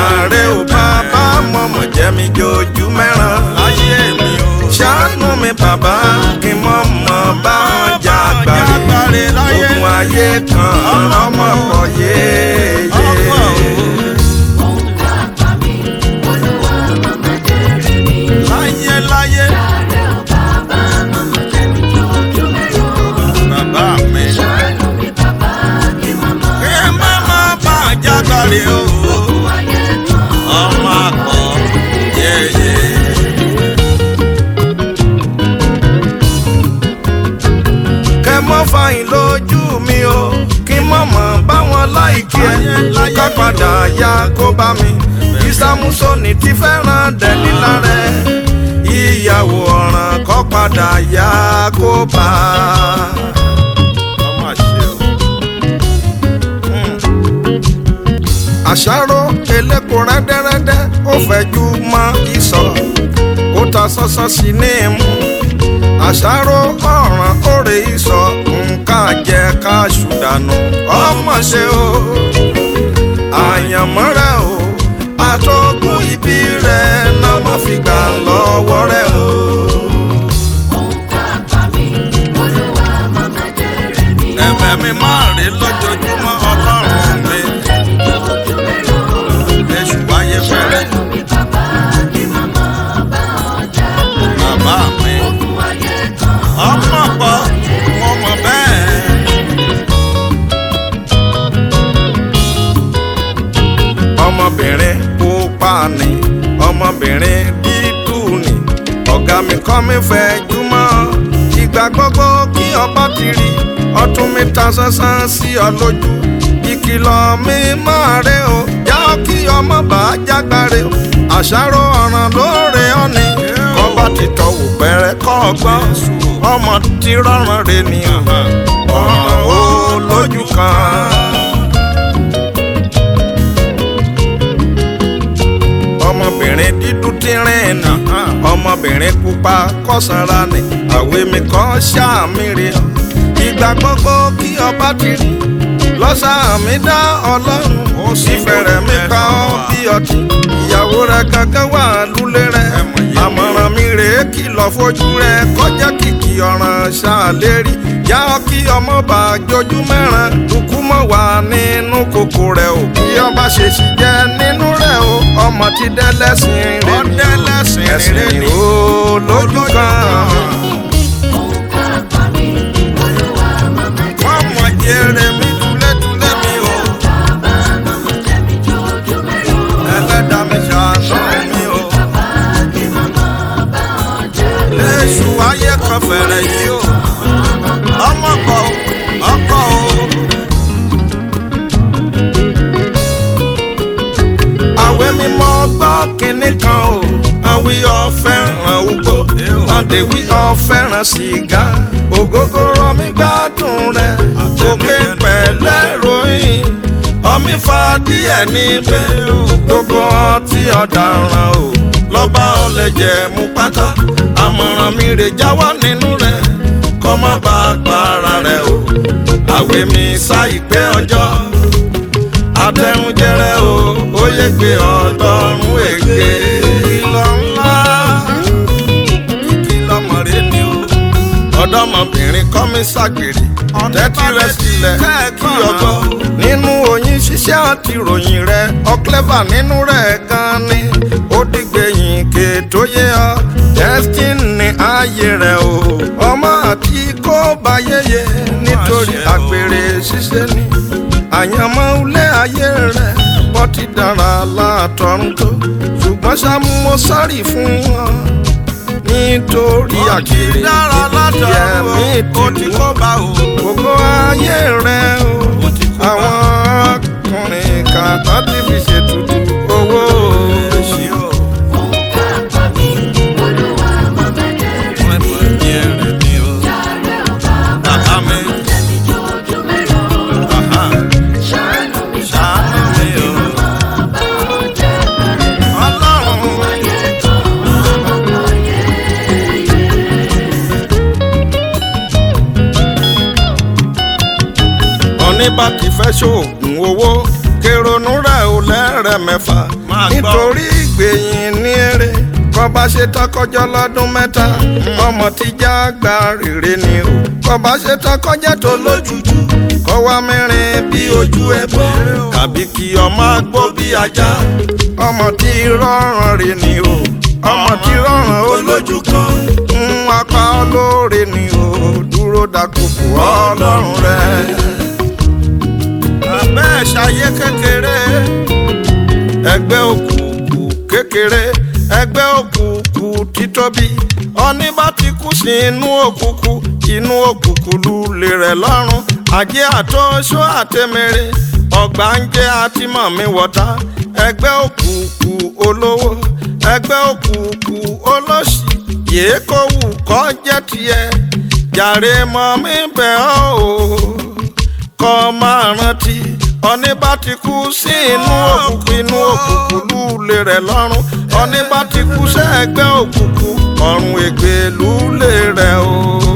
jàre ò bàbá mọ̀mọ́ jẹ́ mi jojú mẹ́ràn láyé mi o. ṣàánú mi bàbá kí mọ̀mọ́ bá ọjà gbàre ogun ayé kan ọmọ pọ̀ yéye. láyé láyé. bàbá mi. kí mọ̀mọ́ bá ọjà gbàre o. ọmọ pọ̀ yéye. mọ́ fàyín lójú mi o kí mọ̀mọ́ báwọn láìkí ẹ̀ ká padà ya kó bá mi. ìsàmúsọ̀nì ti fẹ́ràn dẹ́lílà rẹ̀ ìyàwó ọ̀ràn kó padà ya kó bá. àṣàrò eléko rẹ́dẹ́rẹ́dẹ́ ó fẹ̀jú mọ́ ìsọ̀ ó ta sọ́sọ́ sí ní imú. àṣàrò ọ̀ràn òrè ìsọ̀ nǹkan jẹ́ ká ṣùdànù ọmọ ṣe o. àyànmọ́ rẹ̀ o àtọ́gùn ibi rẹ̀ náà má fi gbà lọ́wọ́ rẹ̀ o. ẹ̀bẹ̀ mi máa rí lójoojúmọ́ ọlọ́run mi. èṣù wáyé fẹ́rẹ́. bàbá mi. ọmọ pọ̀ mo mọ̀ bẹ́ẹ̀. ọmọbìnrin pupa ni ọmọbìnrin dúdú ni ọ̀gá mi kọ́ mi fẹ́ jùmọ̀ ìgbà gbogbo kí ọba ti rí ọtún mi ta sánsán sí ọ lójú ìkìlọ̀ mi máa rẹ o já kí ọmọ bá jágbáre o. àṣàrò ọ̀ràn lóore ọ̀nì ọba ti tọ̀wò pẹ̀rẹ̀ kọ́ ọgbọ́n ọmọ ti rọrùn rẹ ni ọ̀ràn ó lójú kan. ọmọbìnrin dúdú tí rìn nà ọmọbìnrin pupa kọsànra ni àwé mi kan ṣàmì rè ọ. ìgbà gbogbo kí ọba ti rí lọ́sàámi dá ọlọ́run ó sì fẹ̀rẹ̀ mi pa ọ́ bí ọtí. ìyàwó rẹ̀ kankan wà lúlé rẹ̀ àmọ̀ràn mi rèé kìlọ̀ fojú rẹ̀ kọjá kìkì ọ̀ràn ṣàlérí yá kí ọmọ bá jojú mẹ́ràn kúkú mọ̀ wá nínú kòkò rẹ̀ o. bí ọba ṣe sì jẹ́ nínú rẹ̀ o ọmọ ti dẹ́lẹ́sìn rẹ̀ ni ẹ̀sìn ni ó lójú kan. wọ́n mọ̀ jèrè mi túlẹ̀túlẹ̀ mi o. ẹlẹ́dàá mi ṣàánú mi o. léṣù ayé kan fẹ̀rẹ̀ yìí o. ọmọ kọ ọkọ o. àwẹ̀ mi mọ gbọ́ kínní kan o. àwí ọ̀fẹ́ràn ugbó àdèwí ọ̀fẹ́ràn sìgá ògógóró mi gbádùn rẹ̀ òkè pẹ̀lẹ́ ròyìn ọmí fa díẹ̀ níbẹ̀ gbogbo ọtí ọ̀daràn o lọ́ba ọ̀lẹ́jẹ̀ mú pátá àmọ̀ràn mi rè jáwọ́ nínú rẹ̀ kọ́ má bá gbára rẹ̀ o. àwẹ̀ mi sá ìpẹ́ ọjọ́ àtẹ̀húnjẹrẹ o ó yẹ gbé ọlọ́run ègbé. ìkìlọ̀ ńlá ìkìlọ̀ mọ̀rẹ́ ni o. ọ̀dọ́mọbìnrin kọ́ mi ṣàgbèrè tẹ́tí rẹ̀ sílẹ̀ kí ọgbọ́ nínú oyin ṣiṣẹ́ àti ròyìn rẹ̀ ọ̀klẹ́fà nínú rẹ̀ gan ni ó dìgbẹ̀yìn ké tó yẹ ọ destiny ayé rẹ̀ o. ọmọ àti kó bá yẹyẹ nítorí àgbèrè ṣiṣẹ́ ni àyànmọ́ ilé ayé rẹ̀ bọ́ ti dára látọ̀run tó ṣùgbọ́n ṣá mo sáré fún wọn nítorí àgbèrè ẹ̀mí ti kó bá o. gbogbo ayé rẹ̀ o àwọn ọkùnrin kàtà ti fi ṣètùtù owó bá ti fẹ́ ṣoògùn owó kèrònú rẹ̀ ò lẹ́rẹ̀ lẹ́ẹ̀mẹ́fà nítorí ìgbẹ̀yìn ní èrè kọba ṣe tọkọjọ lọ́dún mẹ́ta ọmọ tíjà gba rere ni o kọba ṣe tọkọjẹ tó lójújú kọwa mẹ́rin bí ojú ẹbọ tàbí kí ọmọ agbó bí ajá ọmọ tí rọrùn rè ni o ọmọ tí rọrùn olójú kan ń apá olóore ni o dúró dàkókò ọlọ́run rẹ. abẹ́ ṣayé kékeré ẹgbẹ́ òkùnkùn kékeré ẹgbẹ́ òkùnkùn títóbi ọní bá ti kú sí inú òkùnkùn lulẹ̀ rẹ̀ lọ́rùn ajé àtọ́ṣọ́ àtẹ̀mẹ̀rẹ̀ ọgbà ń jẹ́ àtìmọ̀mí wọ̀tá ẹgbẹ́ òkùnkùn olówó ẹgbẹ́ òkùnkùn olóṣì yèé kó wù kọ́ jẹ́ tiẹ̀ jàre mọ́ mi bẹ̀ ọ́ o kọ́ máa rántí ọní bá ti kú sí inú òkùnkùn lulẹ̀ rẹ̀ lọ́rùn ọní bá ti kú sẹ́gbẹ́ òkùnkùn ọ̀run ègbè lulẹ̀ rẹ̀ o.